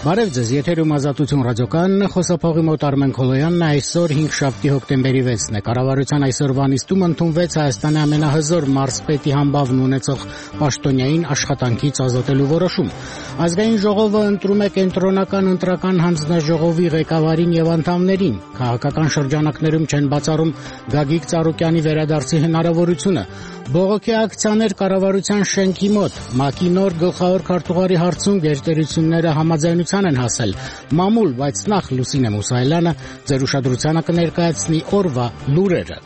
Բարև ձեզ, եթերում Ազատություն ռադիոկայանն է, խոսափողի մոտ Արմեն Քոլոյանն է, այսօր 5 հոկտեմբերի 6-ն է, կառավարության այսօրվա նիստում ընդունվեց Հայաստանի ամենահզոր մարզպետի համբավն ունեցող պաշտոնյային աշխատանքից ազատելու որոշում։ Ազգային ժողովը ընտրում է կենտրոնական ընտրական հանձնաժողովի ղեկավարին եւ անդամներին։ Քաղաքական շրջանակներում չեն բացառում Գագիկ Ծառուկյանի վերադարձի հնարավորությունը։ Բողոքի ակցիաներ կառավարության շենքի մոտ, ՄԱԿ-ի նոր գլխավոր քարտուղարի հարցում գերտերությունները համաձայնության են հասել։ Մամուլ, բայց նախ Լուսինե Մուսայելյանը ձեր ուշադրությանը կներկայացնի օրվա լուրերը։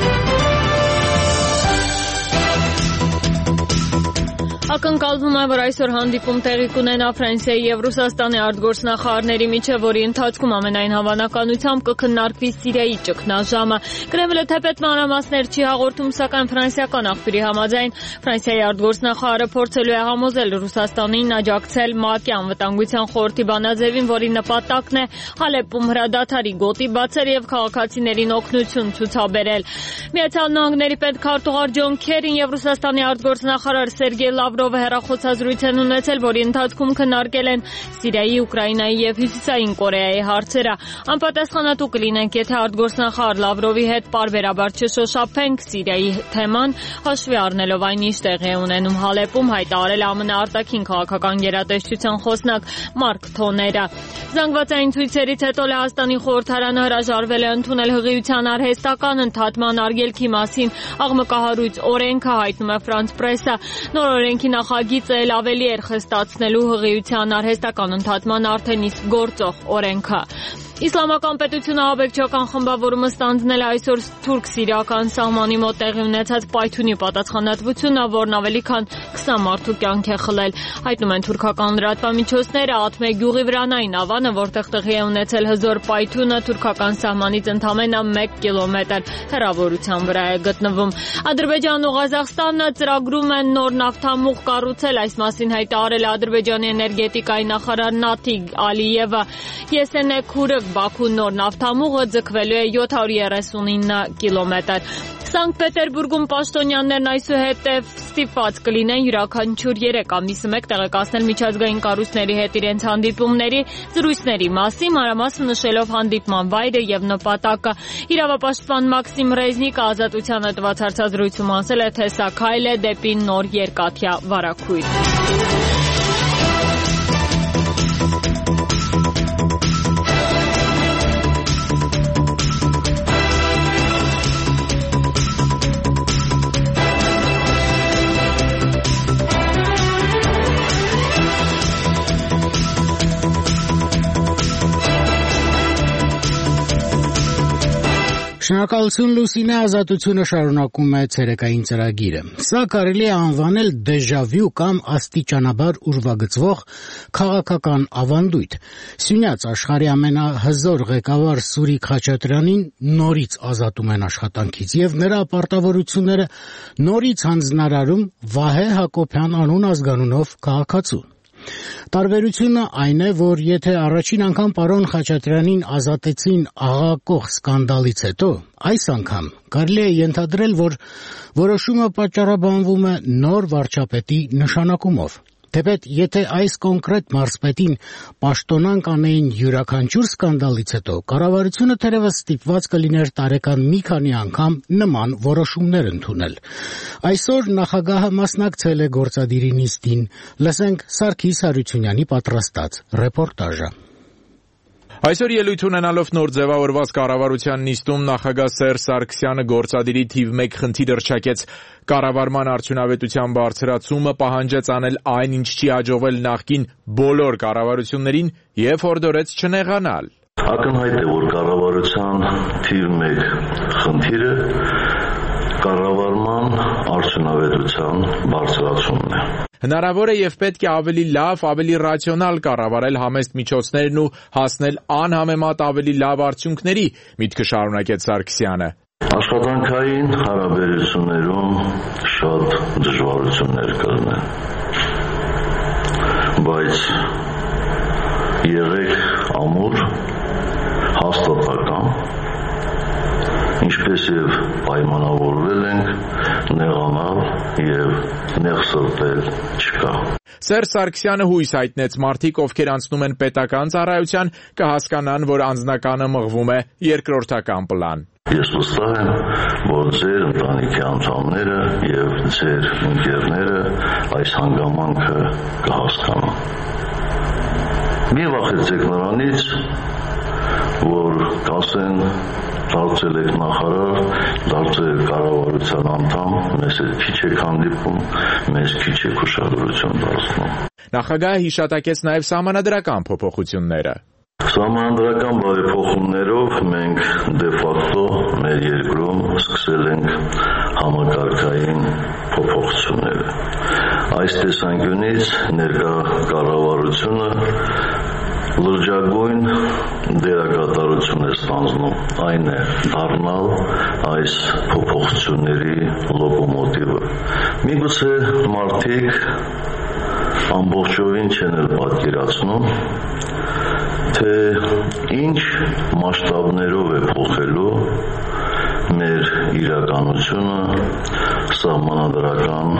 Ակնկալվում է, որ այսօր հանդիպում տեղի կունենա Ֆրանսիայի եւ Ռուսաստանի արտգործնախարարների միջեւ, որի ընթացքում ամենայն հավանականությամբ կքննարկվի Սիրիայի ճգնաժամը։ Կրեմլը թեպետ մանրամասներ չի հաղորդում, սակայն ֆրանսիական աղբյուրի համաձայն Ֆրանսիայի արտգործնախարարը փորձելու է համոզել Ռուսաստանին աջակցել ՄԱԿ-ի անվտանգության խորհրդի բանաձևին, որի նպատակն է Հալեպում հրադադարի գոտի բացել եւ քաղաքացիներին օգնություն ցուցաբերել։ Միացյալ Նահանգների պետքարտուղար Ջոն Քերին եւ Ռուսաստանի արտգործնախարար Սերգեյ Լավրովը հեռախոսազրույց են ունեցել, որի ընթացքում քննարկել են Սիրիայի, Ուկրաինայի եւ Հյուսիսային Կորեայի հարցերը։ Անպատասխանատու կլինենք, եթե արտգործնախարար Լավրովի հետ պարբերաբար չշոշափենք Սիրիայի թեման, հաշվի առնելով այն, ինչ տեղի է ունենում Հալեպում, հայտարարել ԱՄՆ արտաքին քաղաքական գերատեսչության խոսնակ Մարկ Թոները։ Զանգվածային ցույցերից հետո Լեհաստանի խորհրդարանը հրաժարվել է ընդունել հղիության արհեստական ընդհատման արգելքի մասին աղմկահարույց օրենքը, հայտնում է Ֆրանս պրեսը։ Նոր օրենքի նախագիծը էլ ավելի էր խստացնելու հղիության արհեստական ընդհատման արդեն իսկ գործող օրենքը։ Իսլամական պետությունը ահաբեկչական խմբավորումը ստանձնել է այսօր թուրք-սիրիական սահմանի մոտ տեղի ունեցած պայթյունի պատասխանատվությունը, որն ավելի քան 20 մարդու կյանք է խլել։ Հայտնում են թուրքական լրատվամիջոցները, Աթմե գյուղի վրանային ավանը, որտեղ տեղի է ունեցել հզոր պայթյունը, թուրքական սահմանից ընդամենը 1 կիլոմետր հեռավորության վրա է գտնվում։ Ադրբեջանն ու Ղազախստանը ծրագրում են նոր նավթամուղ կառուցել, այս մասին հայտարարել է Ադրբեջանի էներգետիկայի նախարար Նաթիգ Ալիևը։ Եսենեքուրը Բաքու նոր նավթամուղը ձգվելու է 739 կիլոմետր։ Սանկտ Պետերբուրգում պաշտոնյաներն այսուհետև ստիպված կլինեն յուրաքանչյուր 3 ամիսը մեկ տեղեկացնել միջազգային կառույցների հետ իրենց հանդիպումների, զրույցների մասին, մանրամասն նշելով հանդիպման վայրը եւ նպատակը։ Իրավապաշտպան Մաքսիմ Ռեզնիկը Ազատությանը տված հարցազրույցում ասել է, թե սա քայլ է դեպի նոր երկաթյա վարագույր։ Շնորհակալություն Լուսինե, Ազատությունը շարունակում է ցերեկային ծրագիրը։ Սա կարելի է անվանել դեժավյու կամ աստիճանաբար ուրվագծվող քաղաքական ավանդույթ։ Սյունյաց աշխարհի ամենահզոր ղեկավար Սուրիկ Խաչատրյանին նորից ազատում են աշխատանքից եւ նրա պարտավորությունները նորից հանձնարարում Վահե Հակոբյան անուն ազգանունով քաղաքացու։ Տարբերությունը այն է, որ եթե առաջին անգամ պարոն Խաչատրյանին ազատեցին աղաղակող սկանդալից հետո, այս անգամ կարելի է ենթադրել, որ որոշումը պատճառաբանվում է նոր վարչապետի նշանակումով։ Թեպետ եթե այս կոնկրետ մարզպետին պաշտոնանկ անեին յուրաքանչյուր սկանդալից հետո, կառավարությունը թերևս ստիպված կլիներ տարեկան մի քանի անգամ նման որոշումներ ընդունել։ Այսօր նախագահը մասնակցել է գործադիրի նիստին։ Լսենք Սարգիս Հարությունյանի պատրաստած ռեպորտաժը։ Այսօր ելույթ ունենալով նոր ձևավորված կառավարության նիստում նախագահ Սերժ Սարգսյանը գործադիրի թիվ 1 խնդիր հռչակեց կառավարման արդյունավետության բարձրացումը, պահանջեց անել այն, ինչ չի հաջողվել նախկին բոլոր կառավարություններին եւ հորդորեց չնեղանալ։ Ակնհայտ է, որ կառավարության թիվ 1 խնդիրը կառավարման արդյունավետության բարձրացումն է։ Հնարավոր է եւ պետք է ավելի լավ, ավելի ռացիոնալ կառավարել համեստ միջոցներն ու հասնել անհամեմատ ավելի լավ արդյունքների, միտքը շարունակեց Սարգսյանը։ Աշխատանքային հարաբերություններում շատ դժվարություններ կլինեն, բայց եղեք ամուր, հաստատակամ, ինչպես եւ պայմանավորվել ենք, նեղանալ եւ նեղսրտել չկա։ Սերժ Սարգսյանը հույս հայտնեց մարդիկ, ովքեր անցնում են պետական ծառայության, կհասկանան, որ անձնականը մղվում է երկրորդական պլան։ Ես վստահ եմ, որ ձեր ընտանիքի անդամները եւ ձեր ընկերները այս հանգամանքը կհասկանան։ Մի վախեցեք նրանից, որ կասեն դարձել եք նախարար, դարձել եք կառավարության անդամ, մեզ էլ քիչ եք հանդիպում, մեզ քիչ եք ուշադրություն դարձնում։ Նախագահը հիշատակեց նաև սահմանադրական փոփոխությունները։ Սահմանադրական բարեփոխումներով մենք դե ֆակտո մեր երկրում սկսել ենք համակարգային փոփոխությունները։ Այս տեսանկյունից ներկա կառավարությունը լրջագույն դերակատարություն է ստանձնում, այն է դառնալ այս փոփոխությունների լոկոմոտիվը։ Միգուցե մարդիկ ամբողջովին չեն էլ պատկերացնում, թե ինչ մասշտաբներով է փոխելու մեր իրականությունը սահմանադրական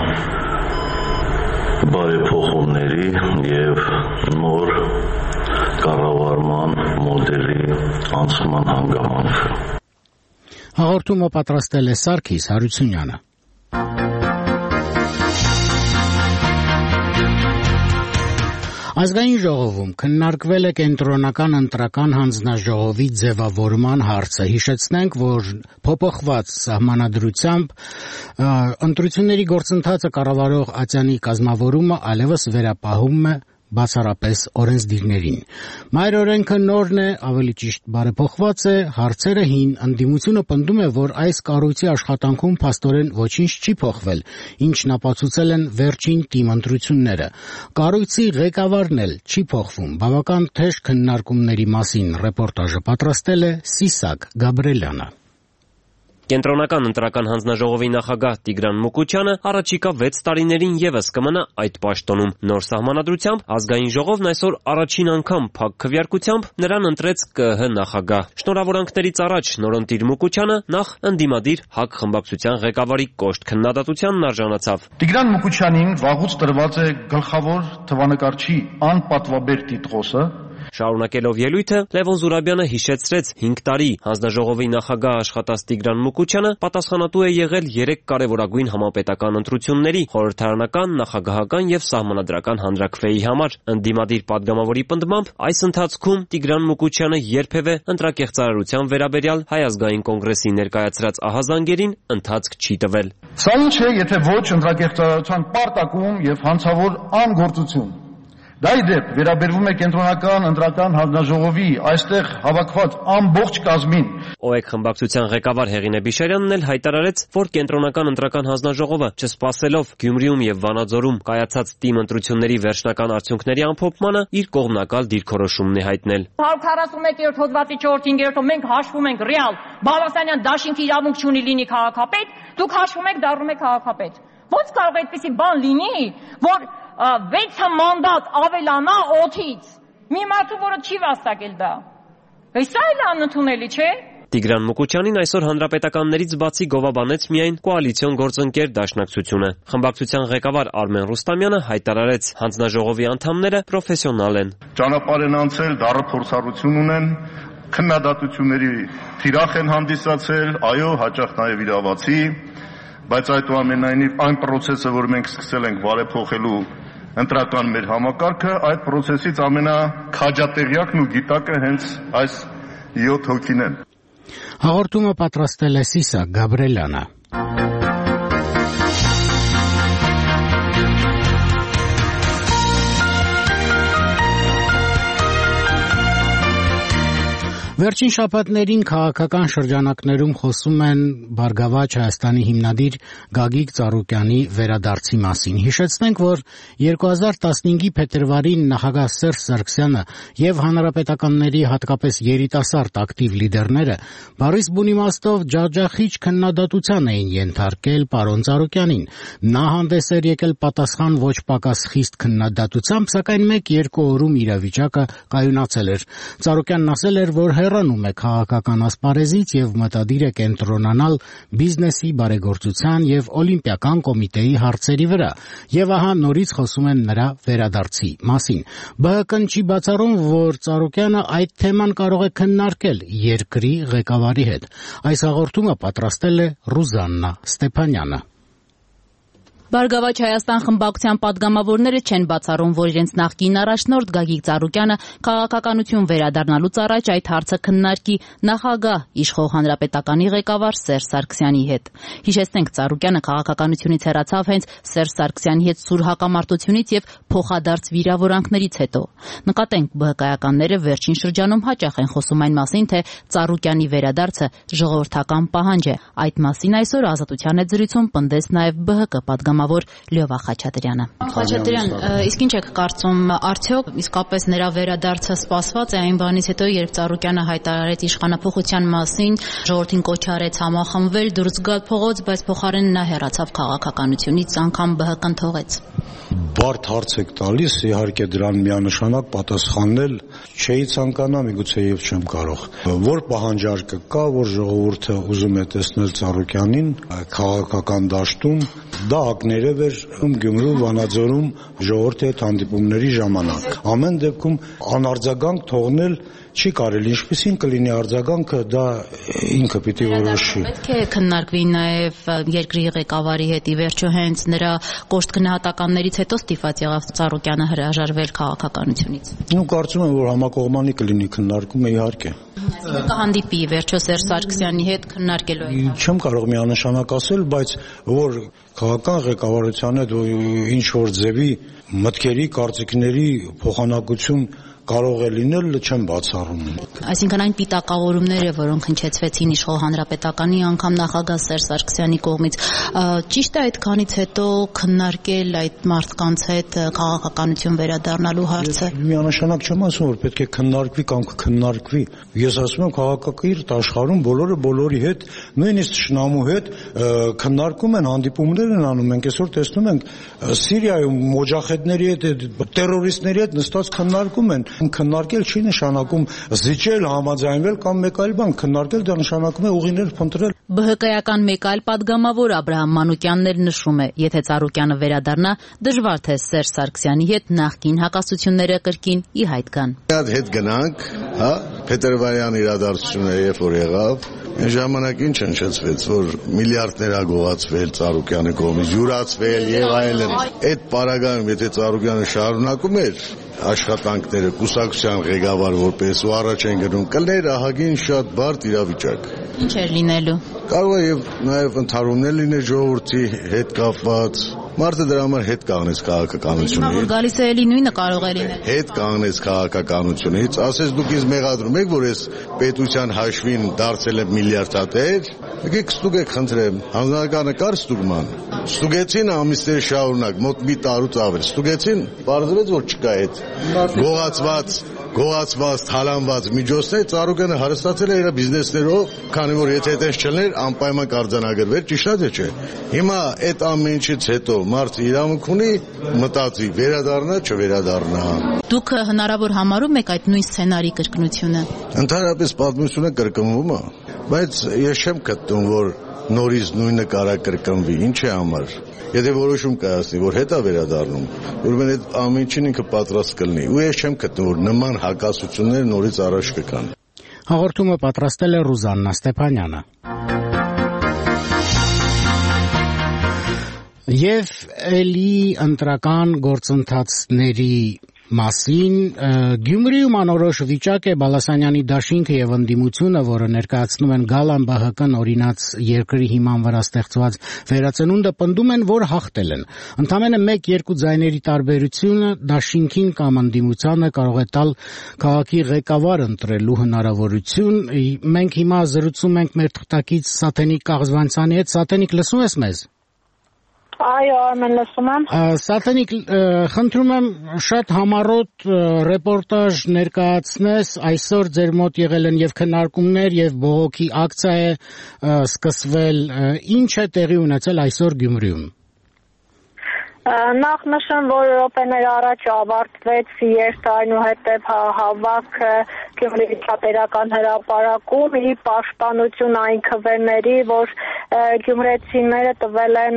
բարեփոխումների եւ նոր կառավարման մոդելի անցման հանգամանքը։ Հաղորդումը պատրաստել է Սարգիս Հարությունյանը։ Ազգային ժողովում քննարկվել է կենտրոնական ընտրական հանձնաժողովի ձևավորման հարցը։ Հիշեցնենք, որ փոփոխված սահմանադրությամբ ընտրությունների գործընթացը կառավարող ատյանի կազմավորումը այլևս վերապահում է բացառապես օրենսդիրներին։ Մայր օրենքը նորն է, ավելի ճիշտ բարեփոխված է, հարցերը հին, ընդդիմությունը պնդում է, որ այս կառույցի աշխատանքում փաստորեն ոչինչ չի փոխվել, ինչն ապացուցել են վերջին թիմ ընտրությունները։ Կառույցի ղեկավարն էլ չի փոխվում։ Բավական թեժ քննարկումների մասին ռեպորտաժը պատրաստել է Սիսակ Գաբրելյանը։ Կենտրոնական ընտրական հանձնաժողովի նախագահ Տիգրան Մուկուչյանը առաջիկա 6 տարիներին եւս կմնա այդ պաշտոնում։ Նոր սահմանադրությամբ ազգային ժողովն այսօր առաջին անգամ փակ քվեարկությամբ նրան ընտրեց ԿԸՀ նախագահ։ Շնորհավորանքներից առաջ նորընտիր Մուկուչյանը նախ ընդդիմադիր ՀԱԿ խմբակցության ղեկավարի կոշտ քննադատությանն արժանացավ։ Տիգրան Մուկուչյանին վաղուց տրված է գլխավոր թվանկարչի անպատվաբեր տիտղոսը։ Շարունակելով ելույթը, Լևոն Զուրաբյանը հիշեցրեց 5 տարի հանձնաժողովի նախագահ աշխատած Տիգրան Մուկուչյանը պատասխանատու է եղել 3 կարևորագույն համապետական ընտրությունների՝ խորհրդարանական, նախագահական եւ սահմանադրական հանրաքվեի համար։ Ընդդիմադիր падգամավորի պնդմամբ, այս ընթացքում Տիգրան Մուկուչյանը երբևէ ընտրակեղծարարության վերաբերյալ Հայ ազգային կոնգրեսի ներկայացրած ահազանգերին ընթացք չի տվել։ Սա ինչ է, եթե ոչ ընտրակեղծարարության պարտակում եւ հանցավոր անգործություն։ Դա ի դեպ վերաբերվում է կենտրոնական ընտրական հանձնաժողովի այստեղ հավաքված ամբողջ կազմին։ ՕԵԿ խմբակցության ղեկավար Հեղինե Բիշարյանն էլ հայտարարեց, որ կենտրոնական ընտրական հանձնաժողովը չսպասելով Գյումրիում եւ Վանաձորում կայացած թիմ ընտրությունների վերջնական արդյունքների ամփոփմանը իր կողմնակալ դիրքորոշումն է հայտնել։ 141-րդ հոդվածի 4-5-րդով մենք հաշվում ենք ռեալ Բալասանյան դաշինքի իրավունք չունի լինի քաղաքապետ, դուք հաշվում եք դառնում եք քաղաքապետ։ Ոնց կարող է այդպիսի բան լինի, որ 6 մանդատ ավելանա 8-ից։ Մի մարդու, որը չի վաստակել դա։ Սա էլ անընդունելի չէ։ Տիգրան Մուկուչյանին այսօր հանրապետականներից բացի գովաբանեց միայն կոալիցիոն գործընկեր Դաշնակցությունը։ Խմբակցության ղեկավար Արմեն Ռուստամյանը հայտարարեց, հանձնաժողովի անդամները պրոֆեսիոնալ են։ Ճանապարհ են անցել, դառը փորձառություն ունեն, քննադատությունների թիրախ են հանդիսացել, այո, հաճախ նաև իրավացի, բայց այդուամենայնիվ այն process-ը, որ մենք սկսել ենք բարեփոխելու ընտրական մեր համակարգը, այդ process-ից ամենաքաջատեղյակն ու գիտակը հենց այս 7 հոգին են։ Հաղորդումը պատրաստել է Սիսակ Գաբրելյանը։ Վերջին շաբաթներին քաղաքական շրջանակներում խոսում են Բարգավաճ Հայաստանի հիմնադիր Գագիկ Ծառուկյանի վերադարձի մասին։ Հիշեցնենք, որ 2015-ի փետրվարին նախագահ Սերժ Սարգսյանը եւ հանրապետականների հատկապես երիտասարդ ակտիվ լիդերները բառից բուն իմաստով ջախջախիչ քննադատության էին ենթարկել պարոն Ծառուկյանին։ Նա հանդես էր եկել պատասխան ոչ պակաս խիստ քննադատությամբ, սակայն 1-2 օրում իրավիճակը կայունացել էր։ Ծառուկյանն ասել էր, որ հեռանում է քաղաքական ասպարեզից եւ մտադիր է կենտրոնանալ բիզնեսի, բարեգործության եւ օլիմպիական կոմիտեի հարցերի վրա, եւ ահա նորից խոսում են նրա վերադարձի մասին։ ԲՀԿ-ն չի բացառում, որ Ծառուկյանը այդ թեման կարող է քննարկել երկրի ղեկավարի հետ։ Այս հաղորդումը պատրաստել է Ռուզաննա Ստեփանյանը։ Բարգավաճ Հայաստան խմբակցության падգամավորները չեն բացառում, որ իրենց նախկին առաջնորդ Գագիկ Ծառուկյանը քաղաքականություն վերադառնալուց առաջ այդ հարցը քննարկի նախագահ իշխող հանրապետականի ղեկավար Սերժ Սարգսյանի հետ։ Հիշեցնենք, Ծառուկյանը քաղաքականությունից հեռացավ հենց Սերժ Սարգսյանի հետ սուր հակամարտությունից եւ փոխադարձ վիրավորանքներից հետո։ Նկատենք, ԲՀԿ-ականները վերջին շրջանում հաճախ են խոսում այն մասին, թե Ծառուկյանի վերադարձը ժողովրդական պահանջ է։ Այդ մասին այսօր Ազատության հետ զրույցում պնդեց նաեւ ԲՀԿ падգամավոր Լյովա Խաչատրյանը։ Խաչատրյան, իսկ ինչ եք կարծում, արդյոք իսկապես նրա վերադարձը սպասված է այն բանից հետո, երբ Ծառուկյանը հայտարարեց իշխանափոխության մասին, ժողովրդին կոչ արեց համախմբվել, դուրս գալ փողոց, բայց փոխարենն նա հեռացավ քաղաքականությունից, անգամ ԲՀԿ-ն թողեց։ Բարդ հարց եք տալիս, իհարկե դրան միանշանակ պատասխանել չէի ցանկանա, միգուցե եւ չեմ կարող։ Որ պահանջարկը կա, որ ժողովուրդը ուզում է տեսնել Ծառուկյանին քաղաքական դաշտում, դա ակներև էր Գյումրու, Վանաձորում ժողովրդի հետ հանդիպումների ժամանակ։ Ամեն դեպքում անարձագանք թողնել չի կարելի, ինչպեսին կլինի արձագանքը, դա ինքը պիտի որոշի։ Պետք է քննարկվի նաև երկրի ղեկավարի հետ, ի վերջո հենց նրա կոշտ գնահատականներից հետո ստիպված եղավ Ծառուկյանը հրաժարվել քաղաքականությունից։ Կարծում եմ, որ համակողմանի կլինի քննարկումը, իհարկե։ Կհանդիպի վերջո Սերժ Սարգսյանի հետ քննարկելու եք։ Չեմ կարող միանշանակ ասել, բայց որ քաղաքական ղեկավարության հետ ինչ որ ձևի մտքերի, կարծիքների փոխանակություն կարող է լինել, չեմ բացառում։ Այսինքն այն պիտակավորումները, որոնք հնչեցվեցին իշխող հանրապետականի անգամ նախագահ Սերժ Սարգսյանի կողմից, ճիշտ է այդքանից հետո քննարկել այդ մարդկանց հետ քաղաքականություն վերադառնալու հարցը։ Միանշանակ չեմ ասում, որ պետք է քննարկվի կամ կքննարկվի։ Ես ասում եմ, քաղաքակիրթ աշխարհում բոլորը բոլորի հետ, նույնիսկ Շնամու հետ քննարկում են, հանդիպումներ են անում։ Մենք այսօր տեսնում ենք Սիրիայում մոջախեդների հետ, տերորիստների հետ նստած քննարկում են։ Քննարկել չի նշանակում զիջել, համաձայնվել կամ մեկ այլ բան, քննարկել դա նշանակում է ուղիներ փնտրել։ ԲՀԿ-ական մեկ այլ падգամավոր Աբրահամ Մանուկյանն էլ նշում է, եթե Ծառուկյանը վերադառնա, դժվար թե Սերժ Սարգսյանի հետ նախկին հակասությունները կրկին ի հայտ գան։ Հետ գնանք, հա, Փետրվարյան իրադարձությունը երբ որ եղավ, այն ժամանակ ինչ հնչեցվեց, որ միլիարդներ ա գողացվել Ծառուկյանի կողմից, յուրացվել եւ այլն։ Այդ պարագայում եթե Ծառուկյանը շարունակում էր աշխատանքները կուսակցության ղեկավար որպես ու առաջ են գնում, կլներ ահագին շատ բարդ իրավիճակ։ Ինչ էր լինելու։ Կարող է եւ նաեւ ընդհանրումներ լինել ժողովրդի հետ կապված։ Մարդը դրա համար հետ կանգնեց քաղաքականությունից։ Գալիս է էլի նույնը կարող է լինել։ Հետ կանգնեց քաղաքականությունից, ասես դուք ինձ մեղադրում եք, որ ես պետության հաշվին դարձել եմ միլիարդատեր։ Եկեք ստուգեք, խնդրեմ, հանրականը կար ստուգման։ Ստուգեցին ամիսներ շարունակ, մոտ մի տարուց ավել։ Ստուգեցին, բարձրացավ որ չկա այդ գողացված, թալանված միջոցներ, Ծառուկյանը հարստացել է իր բիզնեսներով, քանի որ եթե այդպես չլներ, անպայման կարձանագրվեր, ճիշտ է թե չէ։ Հիմա այդ ամեն ինչից հետո մարդը իրավունք ունի մտածի, վերադառնա, չվերադառնա։ Դուք հնարավոր համարում եք այդ նույն սցենարի կրկնությունը։ Ընդհանրապես պատմությունը կրկնվում է, բայց ես չեմ գտնում, որ նորից նույնը կարա կրկնվի, ինչ է համար։ Եթե որոշում կայացնի, որ հետ է վերադառնում, ուրեմն այդ ամեն ինչին ինքը պատրաստ կլինի։ Ու ես չեմ գտնում, որ նման հակասություններ նորից առաջ կգան։ Հաղորդումը պատրաստել է Ռուզաննա Ստեփանյանը։ Եվ էլի ընտրական գործընթացների մասին Գյումրիում անորոշ վիճակ է Բալասանյանի դաշինքը եւ ընդդիմությունը, որը ներկայացնում են Գալան ԲՀԿ-ն օրինաց երկրի հիման վրա ստեղծված վերածնունդը, պնդում են, որ հաղթել են։ Ընդամենը 1-2 ձայների տարբերությունը դաշինքին կամ ընդդիմությանը կարող է տալ քաղաքի ղեկավար ընտրելու հնարավորություն։ Մենք հիմա զրուցում ենք մեր թղթակից Սաթենիկ Կաղզվանցյանի հետ։ Սաթենիկ, լսում ես մեզ։ Այո, Արմեն, լսում եմ։ Սաթենիկ, խնդրում եմ շատ համառոտ ռեպորտաժ ներկայացնես, այսօր ձեր մոտ եղել են եւ քննարկումներ եւ բողոքի ակցիա է սկսվել, ինչ է տեղի ունեցել այսօր Գյումրիում։ Նախ նշեմ, որ րոպեներ առաջ ավարտվեց երթ այնուհետև հավաք Գյումրիի Թատերական հրապարակում ի պաշտպանություն այն քվեների, որ գյումրեցիները տվել են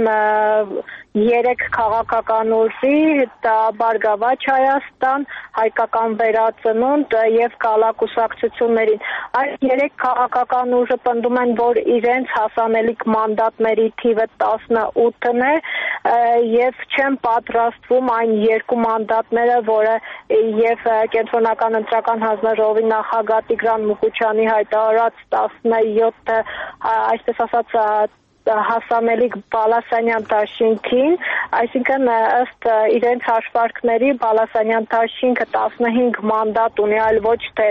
3 քաղաքական ուժի՝ Բարգավաճ Հայաստան, Հայկական վերածնունդ եւ կալակուսակցություններին։ Այս 3 քաղաքական ուժը պնդում են, որ իրենց հասանելիք մանդատների թիվը 18-ն է եւ չեն պատրաստվում այն 2 մանդատները, որը եւ Կենտրոնական ընտրական հանձնաժողովի նախագահ Տիգրան Մուկուչյանի հայտարարած 17 այսպես ասած հասանելիք Բալասանյան դաշինքին, այսինքն ըստ իրենց հաշվարկների Բալասանյան դաշինքը 15 մանդատ ունի, այլ ոչ թե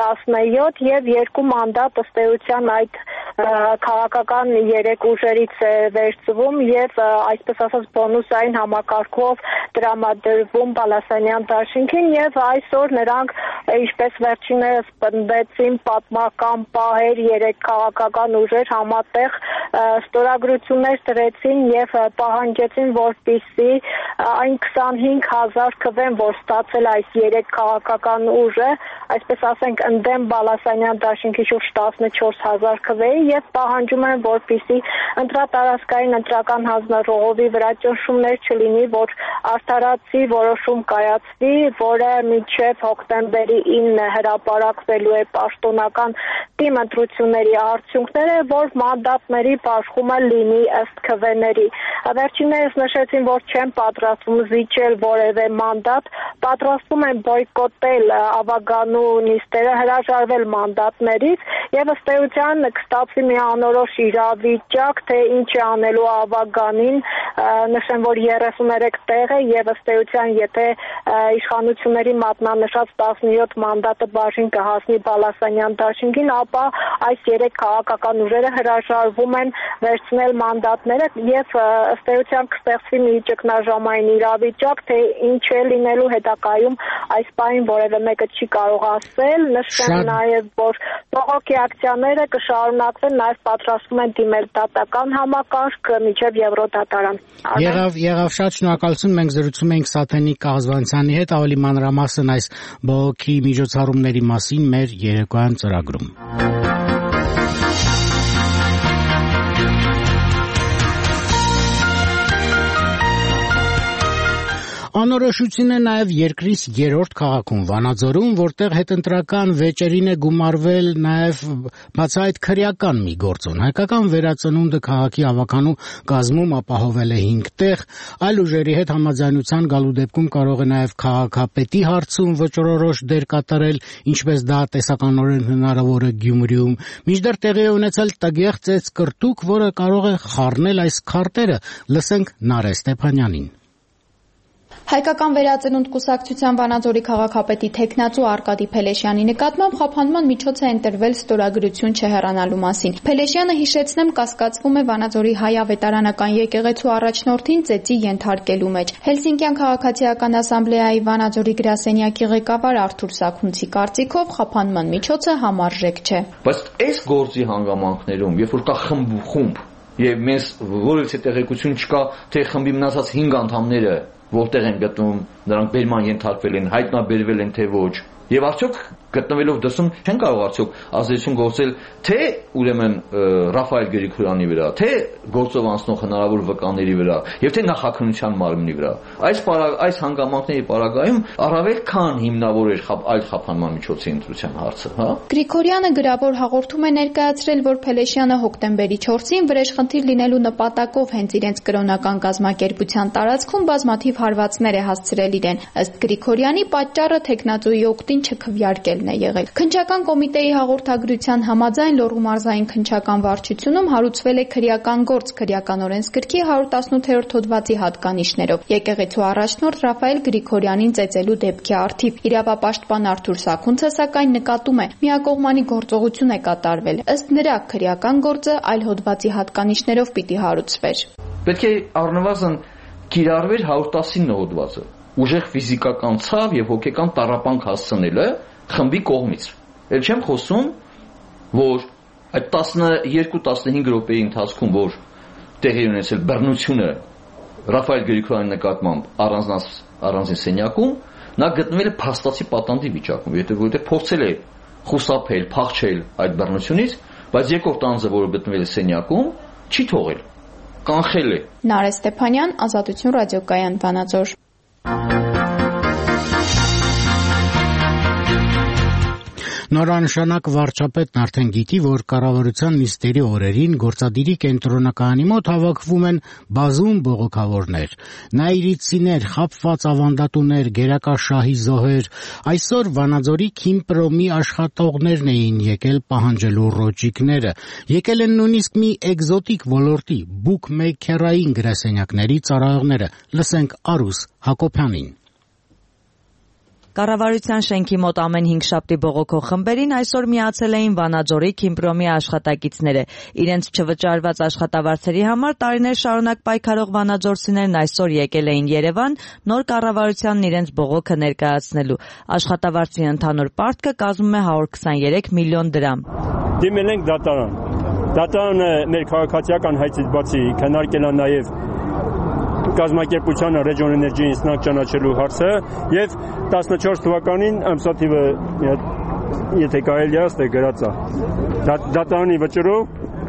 17 եւ 2 մանդատ ըստ էության այդ քաղաքական 3 ուժերից է վերցվում եւ այսպես ասած բոնուսային համակարգով տրամադրվում Բալասանյան դաշինքին եւ այսօր նրանք ինչպես վերջիններս պնդեցին պատմական պահեր 3 քաղաքական ուժեր համատեղ ստորագրություններ տրեցին եւ պահանջեցին, որպեսզի այն 25,000 քվեն, որ ստացել այս 3 քաղաքական ուժը, այսպես ասենք, ընդդեմ Բալասանյան դաշինքի շուրջ 14,000 քվեի եւ պահանջում են, որպեսզի ընտրատարածքային ընտրական հանձնաժողովի վրա ճնշումներ չլինի, որ արդարացի որոշում կայացվի, որը մինչեւ հոկտեմբերի 9-ը հրապարակվելու է պաշտոնական թիմ ընտրությունների արդյունքները, որ մանդատների բաշխումը լինի ըստ քվեների։ Վերջիններս նշեցին, որ չեն պատրաստվում զիջել որևէ մանդատ, պատրաստվում են բոյկոտել ավագանու նիստերը, հրաժարվել մանդատներից եւ ըստ էության կստացվի մի անորոշ իրավիճակ, թե ինչ է անելու ավագանին, նշեմ, որ 33 տեղ է եւ ըստ էության, եթե իշխանությունների մատնանշած 17 մանդատը բաժին կհասնի Բալասանյան դաշինքին, ապա այս 3 քաղաքական ուժերը հրաժարվում են վերցնել մանդատները եւ ըստ էության կստեղծվի մի ճգնաժամային իրավիճակ, թե ինչ է լինելու հետագայում այս պահին որևէ մեկը չի կարող ասել։ Նշեմ նաեւ, որ բողոքի ակցիաները կշարունակվեն, նաեւ պատրաստվում են դիմել դատական համակարգ մինչեւ Եվրոդատարան։ Եղավ, շատ շնորհակալություն, մենք զրուցում էինք Սաթենիկ Կաղազվանցյանի հետ, ավելի մանրամասն այս բողոքի միջոցառումների մասին մեր երեկոյան ծրագրում։ Անորոշություն է նաև երկրից 3-րդ քաղաքում Վանաձորում, որտեղ հետընտրական վեճերին է գումարվել նաև բացահայտ քրեական մի գործոն։ Հայկական վերածնունդը քաղաքի ավականու կազմում ապահովել է 5 տեղ, այլ ուժերի հետ համաձայնության գալու դեպքում կարող է նաև քաղաքապետի հարցում վճռորոշ դեր կատարել, ինչպես դա տեսականորեն հնարավոր է Գյումրիում։ Մինչդեռ տեղի է ունեցել տգեղ ծեծկռտուք, որը կարող է խառնել այս քարտերը։ Լսենք Նարէ Ստեփանյանին։ Հայկական վերածնունդ կուսակցության Վանաձորի քաղաքապետի թեկնածու Արկադի Փելեշյանի նկատմամբ խափանման միջոց է ընտրվել ստորագրություն չհեռանալու մասին։ Փելեշյանը, հիշեցնեմ, կասկածվում է Վանաձորի հայ ավետարանական եկեղեցու առաջնորդին ծեծի ենթարկելու մեջ։ Հելսինկյան քաղաքացիական ասամբլեայի Վանաձորի գրասենյակի ղեկավար Արթուր Սաքունցի կարծիքով խափանման միջոցը համարժեք չէ։ Բայց այս գործի հանգամանքներում, երբ որ կա խումբ եւ մեզ որևէ տեղեկություն չկա, թե խմբի մնացած 5 անդամները որտեղ են գտնվում, նրանք բերման ենթարկվել են, հայտնաբերվել են թե ոչ, եւ արդյոք գտնվելով դրսում չեն կարող արդյոք ազդեցություն գործել թե ուրեմն Ռաֆայել Գրիգորյանի վրա, թե գործով անցնող հնարավոր վկաների վրա, եւ թե նախաքննության մարմնի վրա։ Այս հանգամանքների պարագայում առավել քան հիմնավոր էր այլ խափանման միջոցի ընտրության հարցը, հա։ Գրիգորյանը գրավոր հաղորդում է ներկայացրել, որ Փելեշյանը հոկտեմբերի 4-ին վրեժխնդիր լինելու նպատակով հենց իրենց կրոնական կազմակերպության տարածքում բազմաթիվ հարվածներ է հասցրել իրեն։ Ըստ Գրիգորյանի պատճառը թեկնածուի օգտին չքվյարկելն է եղել։ Քննչական կոմիտեի հաղորդագրության համաձայն Լոռու մարզային քննչական վարչությունում հարուցվել է քրեական գործ քրեական օրենսգրքի 118-րդ հոդվածի հատկանիշներով եկեղեցու առաջնորդ Ռաֆայել Գրիգորյանին ծեծելու դեպքի առթիվ։ Իրավապաշտպան Արթուր Սաքունցը սակայն նկատում է, միակողմանի գործողություն է կատարվել։ Ըստ նրա, քրեական գործը այլ հոդվածի հատկանիշներով պիտի հարուցվեր։ Պետք է առնվազն կիրառվեր 119 հոդվածը։ Ուժեղ ֆիզիկական ցավ եւ հոգեկան տառապանք հասցնելը խմբի կողմից։ Էլ չեմ խոսում, որ այդ 12-15 րոպեի ընթացքում, որ տեղի ունեցել բռնությունը Ռաֆայել Գրիգորյանի նկատմամբ առանձին սենյակում, նա գտնվել է փաստացի պատանդի վիճակում, որովհետև փորձել է խուսափել, փախչել այդ բռնությունից, բայց երկրորդ անձը, որը գտնվել է սենյակում, չի թողել, կանխել է։ Նարէ Ստեփանյան, Ազատություն ռադիոկայան, Վանաձոր։ Նորանշանակ վարչապետն արդեն գիտի, որ կառավարության նիստերի օրերին գործադիրի կենտրոնակայանի մոտ հավաքվում են բազում բողոքավորներ, նայիրիցիներ, խաբված ավանդատուներ, գերակաշահի զոհեր։ Այսօր Վանաձորի Քիմպրոմի աշխատողներն էին եկել պահանջելու ռոճիկները, եկել են նույնիսկ մի էկզոտիկ ոլորտի բուքմեյքերային գրասենյակների ծառայողները։ Լսենք Արուս Հակոբյանին։ Կառավարության շենքի մոտ ամեն 5 շաբթի բողոքող խմբերին այսօր միացել էին Վանաձորի Քիմպրոմի աշխատակիցները։ Իրենց չվճարված աշխատավարձերի համար տարիներ շարունակ պայքարող վանաձորցիներն այսօր եկել էին Երևան նոր կառավարությանն իրենց բողոքը ներկայացնելու։ Աշխատավարձի ընդհանուր պարտքը կազմում է 123 միլիոն դրամ։ Դիմել ենք դատարան։ Դատարանը մեր քաղաքացիական հայցից բացի քննարկել է նաև կազմակերպությանը Region Energy-ին սնանկ ճանաչելու հարցը եւ 14 թվականին ամսաթիվը եթե կարելի է ստե գրած է դատարանի վճռով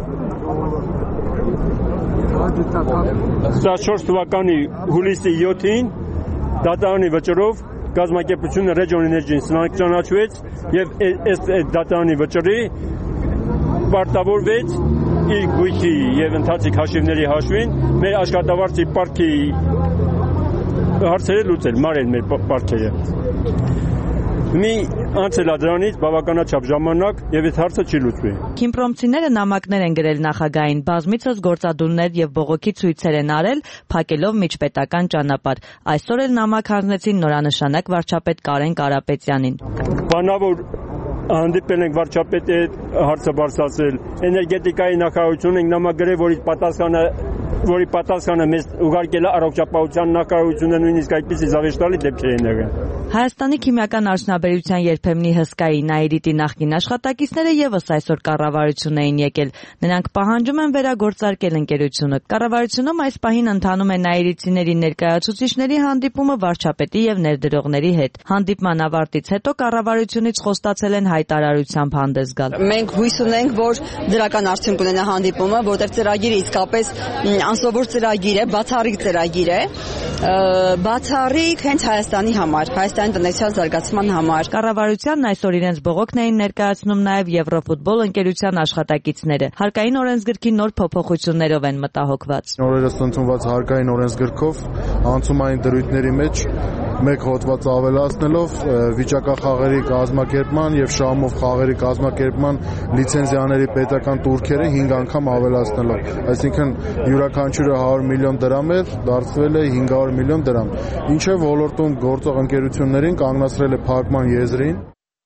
14 թվականի հուլիսի 7-ին դատարանի վճռով կազմակերպությունը Region Energy-ին սնանկ ճանաչվեց եւ այս դատարանի վճռի պարտավորվեց իր գույքի եւ ընթացիկ հաշիվների հաշվին մեր աշխատավարձի պարտքի հարցերը լուծել, մարել մեր պարտքերը։ Մի անցել է դրանից բավականաչափ ժամանակ եւ այդ հարցը չի լուծվի։ Քիմպրոմցիները նամակներ են գրել նախագահին, բազմիցս գործադուլներ եւ բողոքի ցույցեր են արել, փակելով միջպետական ճանապարհ։ Այսօր էլ նամակ հանձնեցին նորանշանակ վարչապետ Կարեն Կարապետյանին։ Բանավոր հանդիպել ենք վարչապետի հարցը բարձրացրել, էներգետիկայի նախարարություն ենք նամակ գրել, որի պատասխանը մեզ ուղարկել է առողջապահության նախարարությունը, նույնիսկ այդպիսի զավեշտալի դեպքեր են եղել։ Հայաստանի քիմիական արդյունաբերության երբեմնի հսկայի Նայիրիտի նախկին աշխատակիցները եւս այսօր կառավարություն էին եկել։ Նրանք պահանջում են վերագործարկել ընկերությունը։ Կառավարությունում այս պահին ընթանում է նայիրիցիների ներկայացուցիչների հանդիպումը վարչապետի եւ ներդրողների հետ։ Հանդիպման ավարտից հետո կառավարությունից խոստացել են հայտարարությամբ հանդես գալ։ Մենք հույս ունենք, որ դրական արդյունք կունենա հանդիպումը, որտեղ ծրագիրը իսկապես անսովոր ծրագիր է, բացառիկ ծրագիր է, բացառիկ հենց Հայաստանի համար, Հայաստանի տնտեսության զարգացման համար։ Կառավարությանն այսօր իրենց բողոքն էին ներկայացնում նաև Եվրոֆուտբոլ ընկերության աշխատակիցները։ Հարկային օրենսգրքի նոր փոփոխություններով են մտահոգված։ Նորերս ընդունված հարկային օրենսգրքով անցումային դրույթների մեջ մեկ հոդված ավելացնելով վիճակախաղերի կազմակերպման եւ շահումով խաղերի կազմակերպման լիցենզիաների պետական տուրքերը 5 անգամ ավելացնելով, այսինքն յուրաքանչյուրը 100 միլիոն դրամ էր, դարձվել է 500 միլիոն դրամ, ինչը ոլորտում գործող ընկերություններին կանգնացրել է փակման եզրին։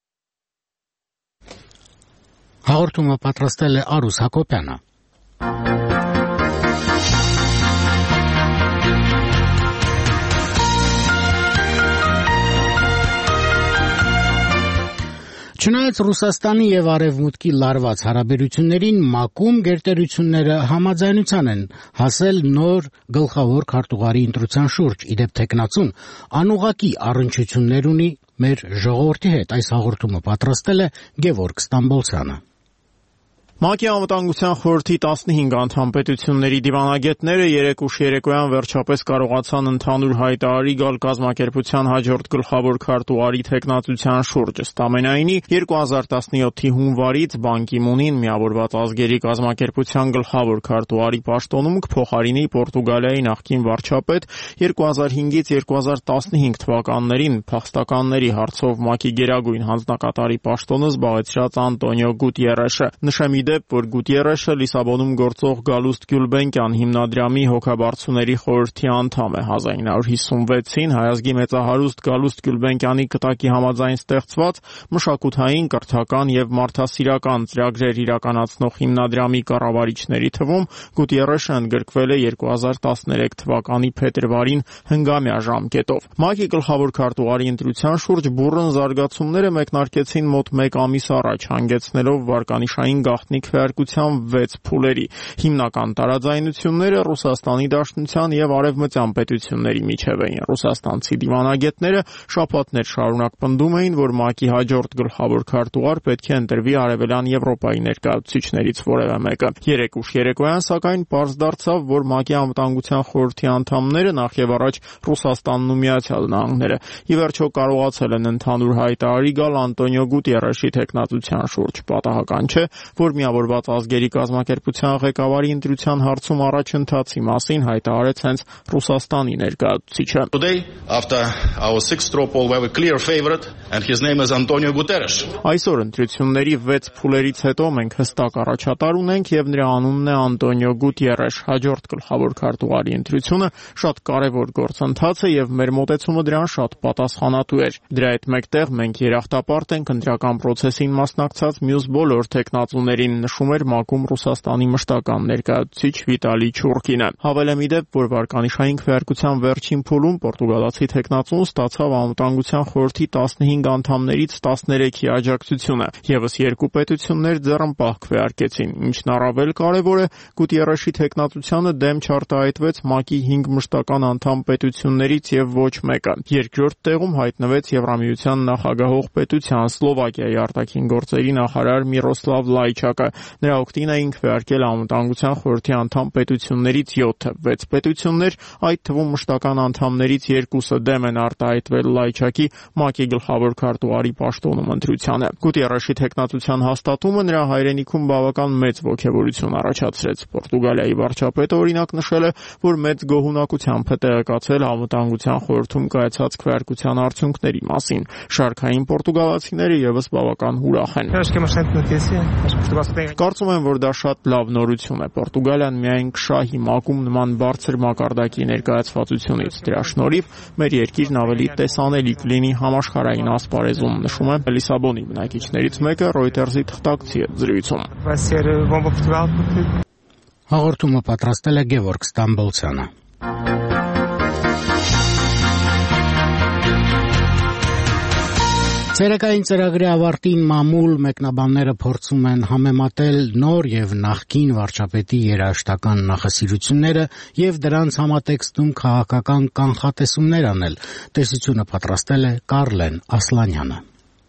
Հաղորդումը պատրաստել է Արուս Հակոբյանը։ Չնայած Ռուսաստանի եւ Արևմուտքի լարված հարաբերություններին մակում գերտերությունները համաձայնության են հասել նոր գլխավոր քարտուղարի ընտրության շուրջ, իդեպ թեկնածուն անուղղակի առնչություններ ունի մեր ժողովրդի հետ։ Այս հաղորդումը պատրաստել է Գևորգ Ստամբոլցյանը։ ՄԱԿ-ի անվտանգության խորհրդի 15 անդամ պետությունների դիվանագետները երեկ ուշ երեկոյան վերջապես կարողացան ընդհանուր հայտարարի գալ կազմակերպության հաջորդ գլխավոր քարտուղարի թեկնածության շուրջ։ Ըստ ամենայնի 2017-ի հունվարից Պան Գի Մունին միավորված ազգերի կազմակերպության գլխավոր քարտուղարի պաշտոնում կփոխարինի Պորտուգալիայի նախկին վարչապետ 2005-ից 2015 թվականներին փախստականների հարցով ՄԱԿ-ի գերագույն հանձնակատարի պաշտոնը զբաղեցրած Անտոնիո Գուտիերեշը։ Նշեմ որ Գուտիերեշը Լիսաբոնում գործող Գալուստ Գյուլբենկյան հիմնադրամի հոգաբարձուների խորհրդի անդամ է։ 1956-ին հայազգի մեծահարուստ Գալուստ Գյուլբենկյանի կտակի համաձայն ստեղծված մշակութային, կրթական եւ մարդասիրական ծրագրեր իրականացնող հիմնադրամի կառավարիչների թվում Գուտիերեշը ընդգրկվել է 2013 թվականի փետրվարին հնգամյա ժամկետով։ ՄԱԿ-ի գլխավոր քարտուղարի ընտրության շուրջ բուռն զարգացումները մեկնարկեցին մոտ 1 ամիս առաջ, հանգեցնելով վարկանիշային գաղտնի կայացնի քվեարկության 6 փուլերի։ Հիմնական տարաձայնությունները Ռուսաստանի Դաշնության եւ Արևմտյան պետությունների միջև էին։ Ռուսաստանցի դիվանագետները շաբաթներ շարունակ պնդում էին, որ ՄԱԿ-ի հաջորդ գլխավոր քարտուղար պետք է ընտրվի Արևելյան Եվրոպայի ներկայացուցիչներից որևէ մեկը։ Երեկ ուշ երեկոյան, սակայն պարզ դարձավ, որ ՄԱԿ-ի Անվտանգության խորհրդի անդամները նախևառաջ Ռուսաստանն ու Միացյալ Նահանգները ի վերջո կարողացել են ընդհանուր հայտարարի գալ Անտոնիո Գուտիերեշի թեկնածության շուրջ։ Պատահական չէ, որ Միավորված ազգերի կազմակերպության ղեկավարի ընտրության հարցում առաջընթացի մասին հայտարարեց հենց Ռուսաստանի ներկայացուցիչը։ Today, after our sixth straw poll, we have a clear favorite, and his name is Antonio Guterres. Այսօր ընտրությունների 6 փուլերից հետո մենք հստակ առաջատար ունենք եւ նրա անունն է Անտոնիո Գուտիերեշ։ Հաջորդ գլխավոր քարտուղարի ընտրությունը շատ կարևոր գործընթաց է եւ մեր մոտեցումը դրան շատ պատասխանատու էր։ Դրա հետ մեկտեղ մենք երախտապարտ ենք ընտրական process-ին մասնակցած մյուս բոլոր տեխնացուներին, նշում էր ՄԱԿ-ում Ռուսաստանի մշտական ներկայացուցիչ Վիտալի Չուրկինը։ Հավելեմ ի դեպ, որ վարկանիշային քվեարկության վերջին փուլում պորտուգալացի տեխնացուն ստացավ Անվտանգության խորհրդի 15 անդամներից 13-ի աջակցությունը։ Եվս 2 պետություններ ձեռնպահ քվեարկեցին։ Ինչն առավել կարևոր է, Գուտիերեշի տեխնացությանը դեմ չարտահայտվեց ՄԱԿ-ի 5 մշտական անդամ պետություններից եւ ոչ մեկը։ Երկրորդ տեղում հայտնվեց Եվրամիության նախագահող պետության Սլովակիայի արտաքին գործերի նախարար Միրոսլավ Լայչակը։ Նրա օգտին էին քվեարկել Անվտանգության խորհրդի անդամ պետություններից 7-ը։ 6 պետություններ, այդ թվում մշտական անդամներից 2-ը դեմ են արտահայտվել Լայչակի ՄԱԿ-ի գլխավոր քարտուղարի պաշտոնում ընտրությանը։ Գուտիերեշի տեխնացության հաստատումը նրա հայրենիքում բավական մեծ ոգևորություն առաջացրեց։ Պորտուգալիայի վարչապետը օրինակ նշել է, որ մեծ գոհունակությամբ է տեղեկացել Անվտանգության խորհրդում կայացած քվեարկության արդյունքների մասին։ Շարքային պորտուգալացիները եւս բավական ուրախ են։ Կարծում եմ, որ դա շատ լավ նորություն է։ Պորտուգալիան միայն կշահի ՄԱԿ-ում նման բարձր մակարդակի ներկայացվածությունից։ Դրա շնորհիվ մեր երկիրն ավելի տեսանելի կլինի համաշխարհային ասպարեզում, նշում է Լիսաբոնի բնակիչներից մեկը Reuters-ի թղթակցի հետ զրույցում։ Հաղորդումը պատրաստել է Գևորգ Ստամբոլցյանը։ Ցերեկային ծրագրի ավարտին մամուլ մեկնաբանները փորձում են համեմատել նոր եւ նախկին վարչապետի երաժշտական նախասիրությունները եւ դրանց համատեքստում քաղաքական կանխատեսումներ անել։ Տեսությունը պատրաստել է Կարլեն Ասլանյանը։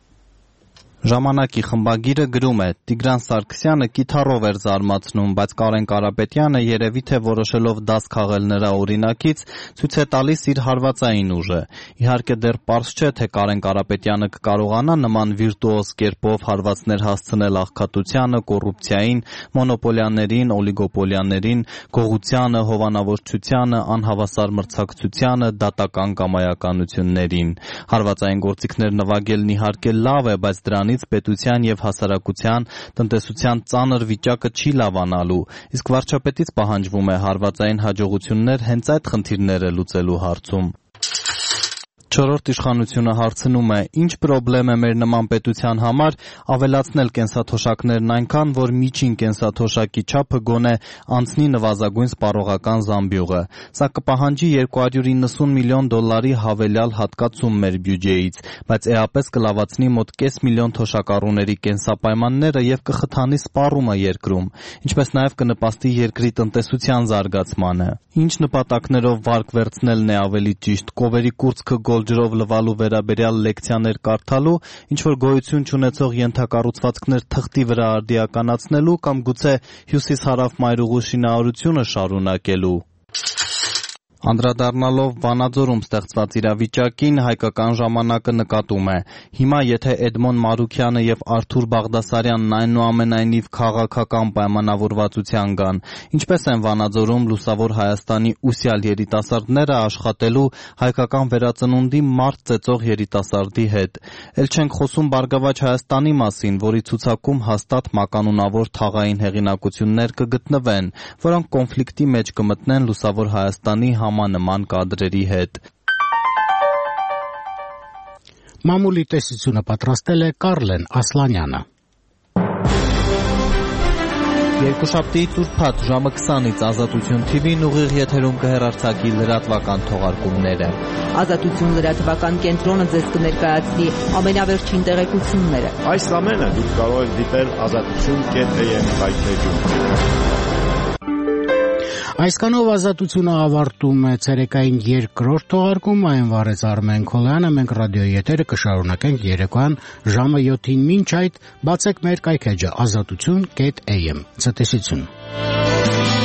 Ժամանակի խմբագիրը գրում է. Տիգրան Սարգսյանը կիթառով էր զարմացնում, բայց Կարեն Կարապետյանը երևի թե որոշելով դաս քաղել նրա օրինակից ցույց է տալիս իր հարվածային ուժը։ Իհարկե դեռ պարզ չէ, թե Կարեն Կարապետյանը կկարողանա նման վիրտուոզ կերպով հարվածներ հասցնել աղքատությանը, կոռուպցիային, մոնոպոլիաներին, օլիգոպոլիաներին, գողությանը, հովանավորչությանը, անհավասար մրցակցությանը, դատական կամայականություններին։ Հարվածային գործիքներ նվագելն իհարկե լավ է, բայց դրանից պետության եւ հասարակության տնտեսության ծանր վիճակը չի լավանալու, իսկ վարչապետից պահանջվում է հարվածային հաջողություններ հենց այդ խնդիրները լուծելու հարցում։ Չորրորդ իշխանությունը հարցնում է. ինչ պրոբլեմ է մեր նման պետության համար ավելացնել կենսաթոշակներն այնքան, որ միջին կենսաթոշակի չափը գոնե անցնի նվազագույն սպառողական զամբյուղը։ Սա կպահանջի $290 միլիոն հավելյալ հատկացում մեր բյուջեից, բայց էապես կլավացնի մոտ կես միլիոն թոշակառուների կենսապայմանները եւ կխթանի սպառումը երկրում, ինչպես նաեւ կնպաստի երկրի տնտեսության զարգացմանը։ Ինչ նպատակներով վարկ վերցնելն է ավելի ճիշտ՝ կովերի կուրծքը ջրով լվալու վերաբերյալ լեկցիաներ կարդալու, ինչ-որ գոյություն չունեցող ենթակառուցվածքներ թղթի վրա արդիականացնելու կամ գուցե հյուսիս-հարավ մայրուղու շինարարությունը շարունակելու։ Անդրադառնալով Վանաձորում ստեղծված իրավիճակին, Հայկական ժամանակը նկատում է. հիմա եթե Էդմոն Մարուքյանը եւ Արթուր Բաղդասարյանն այնուամենայնիվ քաղաքական պայմանավորվածության գան, ինչպես են Վանաձորում լուսավոր Հայաստանի ուսյալ երիտասարդները աշխատելու հայկական վերածնունդի մարդ ծեծող երիտասարդի հետ։ Էլ չենք խոսում Բարգավաճ Հայաստանի մասին, որի ցուցակում հաստատ մականունավոր թաղային հեղինակություններ կգտնվեն, որոնք կոնֆլիկտի մեջ կմտնեն լուսավոր Հայաստանի նման կադրերի հետ։ Մամուլի տեսությունը պատրաստել է Կարլեն Ասլանյանը։ Երկուշաբթի տուրփաթ ժամը 20-ից Ազատություն TV-ն ուղիղ եթերում կհեռարձակի լրատվական թողարկումները։ Ազատություն լրատվական կենտրոնը ձեզ կներկայացնի ամենավերջին տեղեկությունները։ Այս ամենը դուք կարող եք դիտել azatutun.am վայրէջում։ Այսքանով Ազատությունը ավարտում է ցերեկային երկրորդ թողարկումը, այն վարեց Արմեն Քոլյանը, մենք ռադիոյի եթերը կշարունակենք երեկոյան ժամը 7-ին, մինչ այդ բացեք մեր կայքէջը azatutun.am։ Ցտեսություն։